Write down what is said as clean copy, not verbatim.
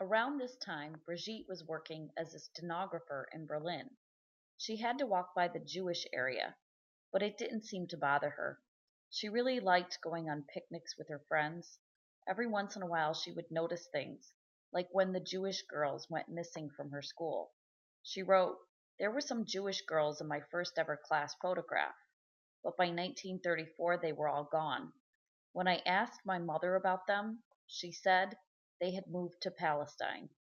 Around this time, Brigitte was working as a stenographer in Berlin. She had to walk by the Jewish area, but it didn't seem to bother her. She really liked going on picnics with her friends. Every once in a while, she would notice things, like when the Jewish girls went missing from her school. She wrote, "There were some Jewish girls in my first ever class photograph, but by 1934 they were all gone. When I asked my mother about them, she said they had moved to Palestine."